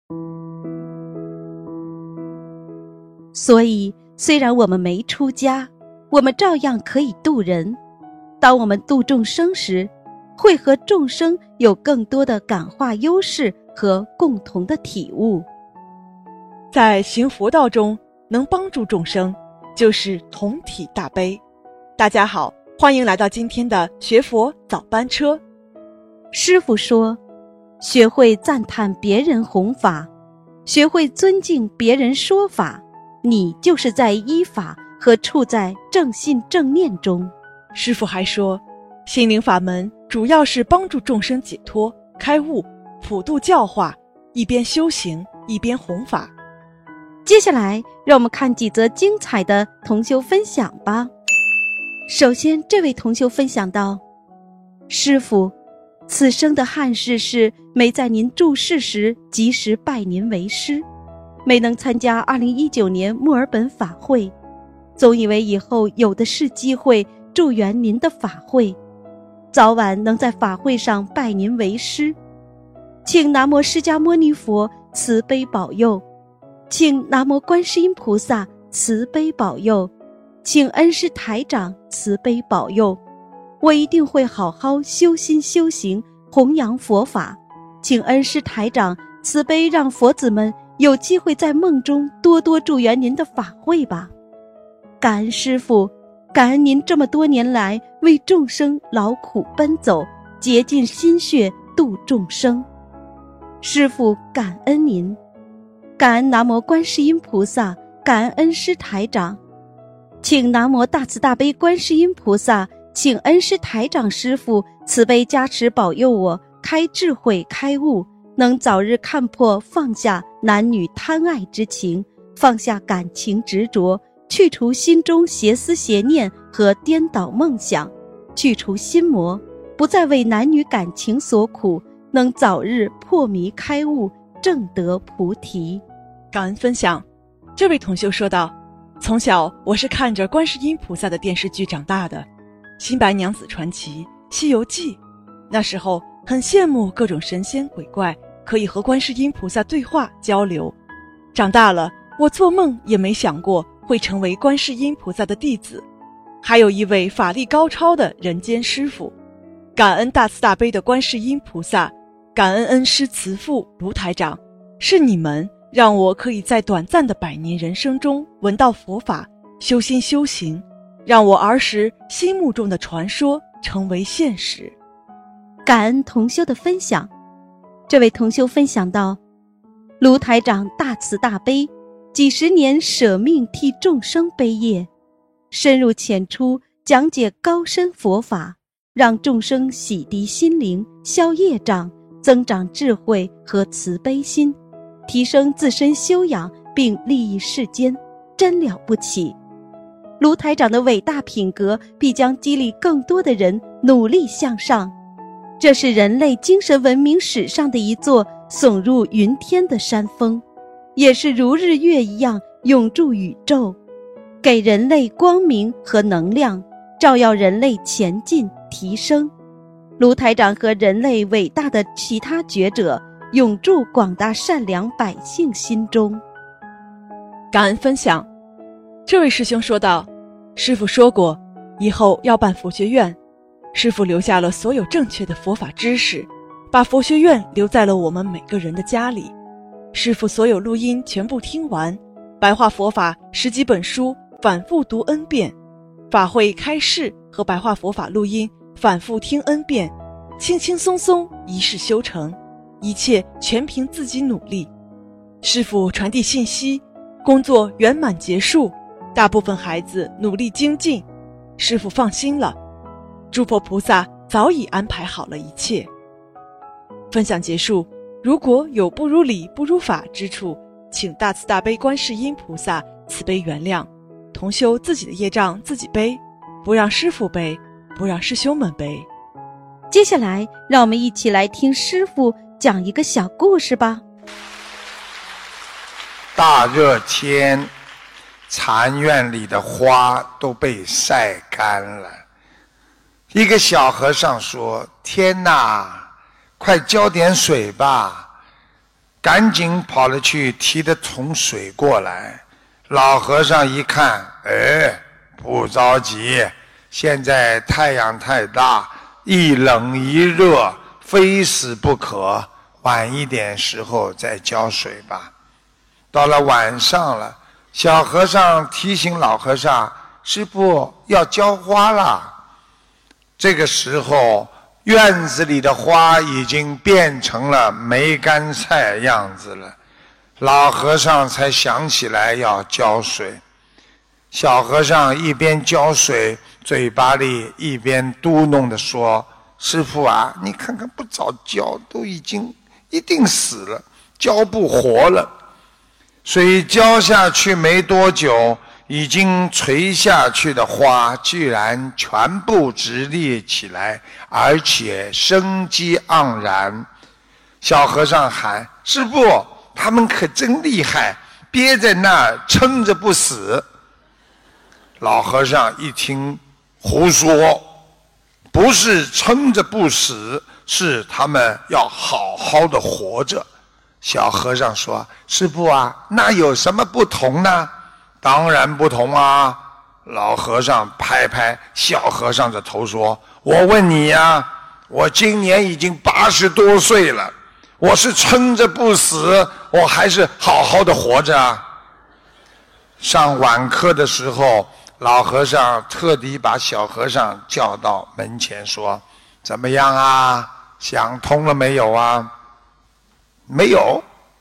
所以，虽然我们没出家，我们照样可以度人。当我们度众生时，会和众生有更多的感化优势和共同的体悟。 在行佛道中，能帮助众生，就是同体大悲。大家好，欢迎来到今天的学佛早班车。 师父说，学会赞叹别人弘法，学会尊敬别人说法，你就是在依法和处在正信正念中。 师父还说，心灵法门主要是帮助众生解脱、开悟、普度教化，一边修行，一边弘法。 接下来，让我们看几则精彩的同修分享吧。首先，这位同修分享到：师父，此生的憾事是没在您住世时及时拜您为师，没能参加2019年墨尔本法会，总以为以后有的是机会助缘您的法会，早晚能在法会上拜您为师。请南无释迦牟尼佛慈悲保佑，请南无观世音菩萨慈悲保佑，请恩师台长慈悲保佑，我一定会好好修心修行，弘扬佛法。请恩师台长慈悲，让佛子们有机会在梦中多多助缘您的法会吧。感恩师父，感恩您这么多年来为众生劳苦奔走，竭尽心血度众生。师父感恩您，感恩南无观世音菩萨，感恩恩师台长。请南无大慈大悲观世音菩萨，请恩师台长师父慈悲加持保佑我开智慧开悟，能早日看破放下男女贪爱之情，放下感情执着，去除心中邪思邪念和颠倒梦想，去除心魔，不再为男女感情所苦，能早日破迷开悟，正得菩提。 感恩分享。这位同修说道，从小我是看着观世音菩萨的电视剧长大的，新白娘子传奇、西游记，那时候很羡慕各种神仙鬼怪可以和观世音菩萨对话交流。长大了，我做梦也没想过会成为观世音菩萨的弟子，还有一位法力高超的人间师父。感恩大慈大悲的观世音菩萨，感恩恩师慈父卢台长，是你们让我可以在短暂的100年人生中闻到佛法，修心修行，让我儿时心目中的传说成为现实。 感恩同修的分享。这位同修分享到，卢台长大慈大悲，几十年舍命替众生背业，深入浅出讲解高深佛法，让众生洗涤心灵，消业障，增长智慧和慈悲心，提升自身修养并利益世间，真了不起。卢台长的伟大品格必将激励更多的人努力向上，这是人类精神文明史上的一座耸入云天的山峰，也是如日月一样永驻宇宙，给人类光明和能量，照耀人类前进提升。卢台长和人类伟大的其他觉者永驻广大善良百姓心中。 感恩分享。这位师兄说道，师父说过以后要办佛学院，师父留下了所有正确的佛法知识，把佛学院留在了我们每个人的家里。师父所有录音全部听完，白话佛法10几本书反复读 N 遍，法会开示和白话佛法录音反复听 N 遍，轻轻松松一世修成，一切全凭自己努力。师父传递信息，工作圆满结束，大部分孩子努力精进，师父放心了，诸佛菩萨早已安排好了一切。分享结束，如果有不如理不如法之处，请大慈大悲观世音菩萨慈悲原谅，同修自己的业障自己背，不让师父背，不让师兄们背。 接下来让我们一起来听师父讲一个小故事吧。 大热天，禅院里的花都被晒干了。一个小和尚说：天哪，快浇点水吧。 赶紧跑了去提着桶水过来。老和尚一看，不着急，现在太阳太大，一冷一热，非死不可，晚一点时候再浇水吧。到了晚上了，小和尚提醒老和尚，师父要浇花了。这个时候院子里的花已经变成了梅干菜样子了，老和尚才想起来要浇水。小和尚一边浇水，嘴巴里一边嘟哝地说，师父啊，你看看不早浇，都已经一定死了，浇不活了。水浇下去没多久，已经垂下去的花居然全部直立起来，而且生机盎然。小和尚喊，师父，他们可真厉害，憋在那儿撑着不死。老和尚一听，胡说，不是撑着不死，是他们要好好的活着。小和尚说，师父啊，那有什么不同呢？当然不同啊。老和尚拍拍小和尚的头说，我问你呀，我今年已经80多岁了，我是撑着不死，我还是好好的活着啊。上晚课的时候，老和尚特地把小和尚叫到门前说，怎么样啊，想通了没有啊？没有。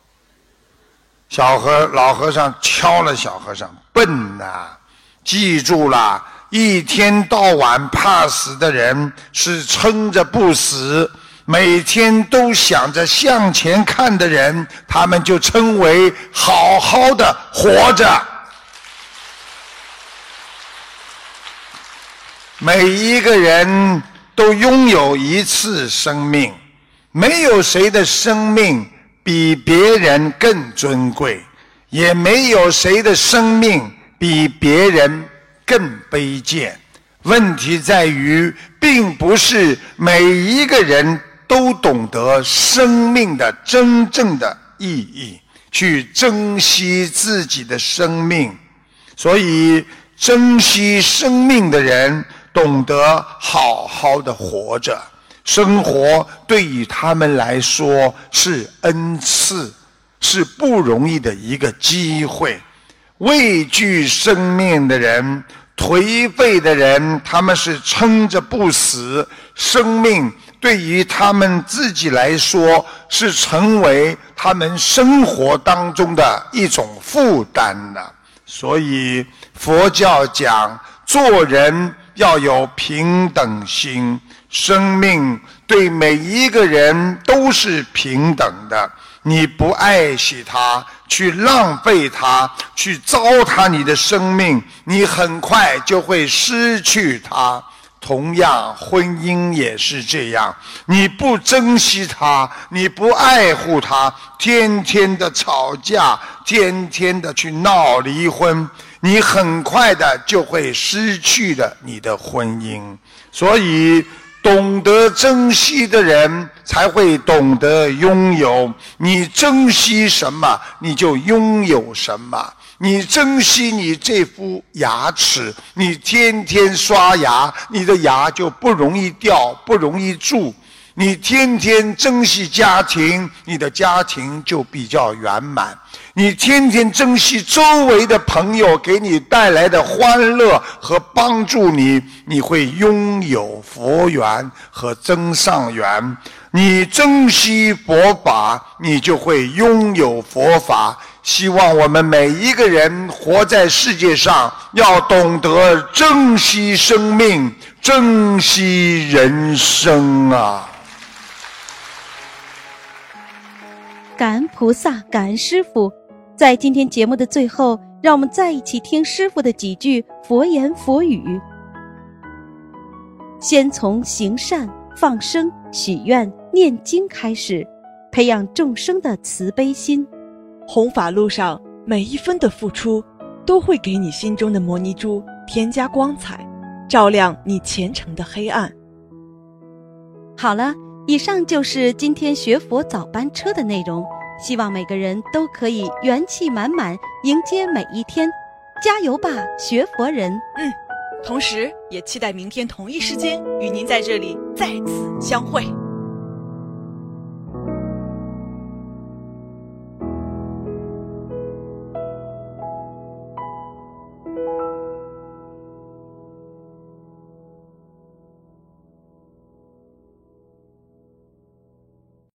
老和尚敲了小和尚，笨呐，记住了，一天到晚怕死的人是撑着不死，每天都想着向前看的人，他们就称为好好的活着。每一个人都拥有一次生命，没有谁的生命比别人更尊贵，也没有谁的生命比别人更卑贱。问题在于，并不是每一个人都懂得生命的真正的意义，去珍惜自己的生命。所以珍惜生命的人懂得好好的活着，生活对于他们来说是恩赐，是不容易的一个机会。畏惧生命的人，颓废的人，他们是撑着不死，生命对于他们自己来说是成为他们生活当中的一种负担的。所以佛教讲做人要有平等心，生命对每一个人都是平等的，你不爱惜它，去浪费它，去糟蹋你的生命，你很快就会失去它。同样婚姻也是这样，你不珍惜它，你不爱护它，天天的吵架，天天的去闹离婚，你很快的就会失去了你的婚姻。所以懂得珍惜的人才会懂得拥有，你珍惜什么你就拥有什么。你珍惜你这副牙齿，你天天刷牙，你的牙就不容易掉，不容易蛀。你天天珍惜家庭，你的家庭就比较圆满。你天天珍惜周围的朋友给你带来的欢乐和帮助你，你会拥有佛缘和增上缘。你珍惜佛法，你就会拥有佛法。希望我们每一个人活在世界上，要懂得珍惜生命，珍惜人生啊！ 感恩菩萨，感恩师父。在今天节目的最后，让我们再一起听师父的几句佛言佛语。先从行善、放生、许愿、念经开始，培养众生的慈悲心。 弘法路上每一分的付出，都会给你心中的摩尼珠添加光彩，照亮你前程的黑暗。 好了，以上就是今天学佛早班车的内容。 希望每个人都可以元气满满迎接每一天，加油吧，学佛人！ 同时也期待明天同一时间与您在这里再次相会。